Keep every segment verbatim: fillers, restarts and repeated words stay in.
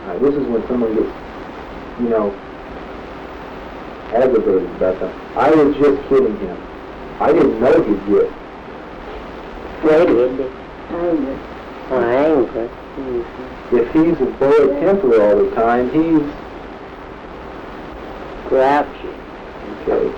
Now, this is when someone gets, you know, aggravated about something. I was just kidding him. I didn't know he'd get Angry. Angry. Oh, angry. Mm-hmm. If he's a bad temper all the time, he's grouchy. Okay.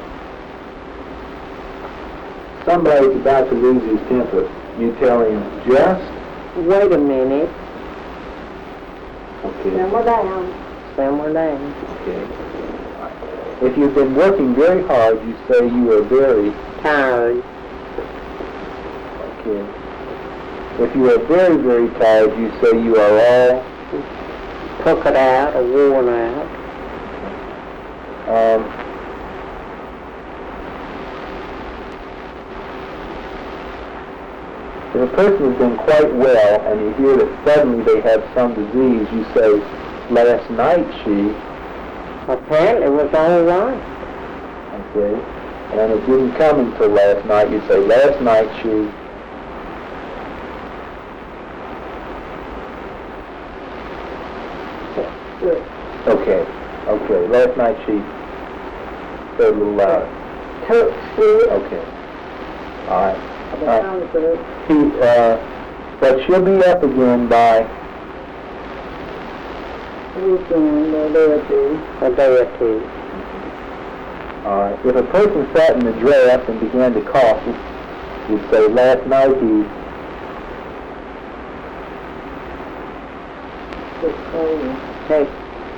Somebody's about to lose his temper. You tell him, just wait a minute. Okay. Simmer down. Simmer down. Okay. If you've been working very hard, you say you are very tired. Okay. If you are very, very tired, you say you are all puckered out or worn out. Um, if a person has been quite well and you hear that suddenly they have some disease, you say, last night she... Apparently it was all right. Okay. And it didn't come until last night. You say, last night she... Okay. Okay. Last night she... Say a little louder. Took sleep. Okay. All right. Uh, he, uh, but she'll be up again by... Weekend, a day or two. A day or two. All right. If a person sat in the draft and began to cough, you'd say, last night he... Took cold. Take.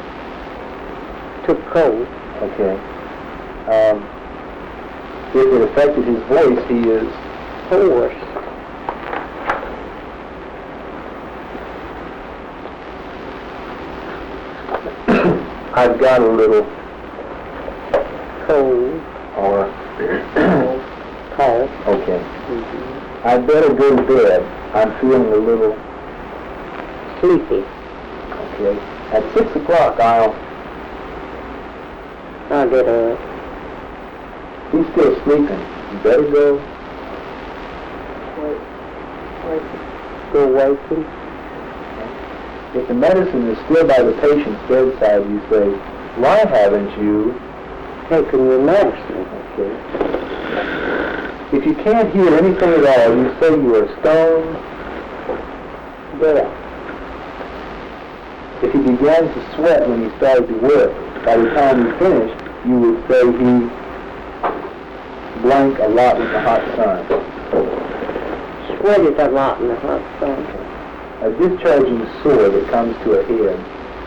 Took cold. Okay. Um, if it affected his voice, he is... hoarse. I've got a little cold. Or cold. Okay. Mm-hmm. I'd better go to bed. I'm feeling a little sleepy. Okay. At six o'clock, I'll... I'll get up. He's still sleeping. You better go. Wait. Wait. Go waking. If the medicine is still by the patient's bedside, you say, why haven't you taken your medicine? Okay. If you can't hear anything at all, you say you are stone deaf. If he began to sweat when he started to work, by the time he finished, you would say he blank a lot in the hot sun. Sweated a lot in the hot sun. A discharging sore that comes to a head.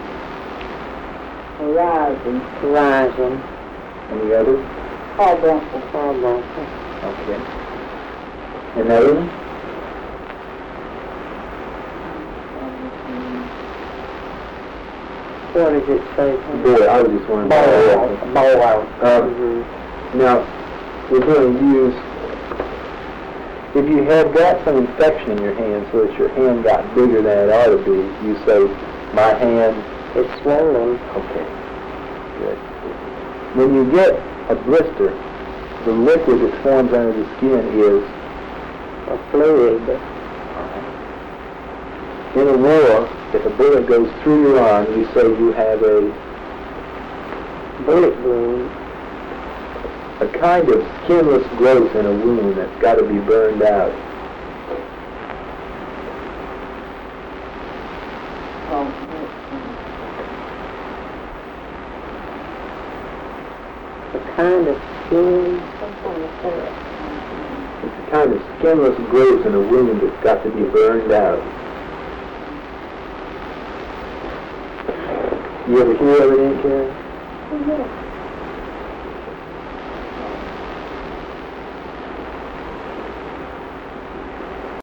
Horizon. Horizon. Any others? Carbuncle. Carbuncle. Okay. Another one? What does it say? Boy, I was just wondering. Bow wow. Um, mm-hmm. Now, we're going to use... If you have got some infection in your hand so that your hand got bigger than it ought to be, you say, my hand is swollen. Okay. Good. When you get a blister, the liquid that forms under the skin is a fluid. In a war, if a bullet goes through your arm, you say you have a bullet wound. A kind of skinless growth in a wound that's got to be burned out. Oh. A kind of skin. It's a kind of skinless growth in a wound that's got to be burned out. You ever hear of it, Aunt Karen?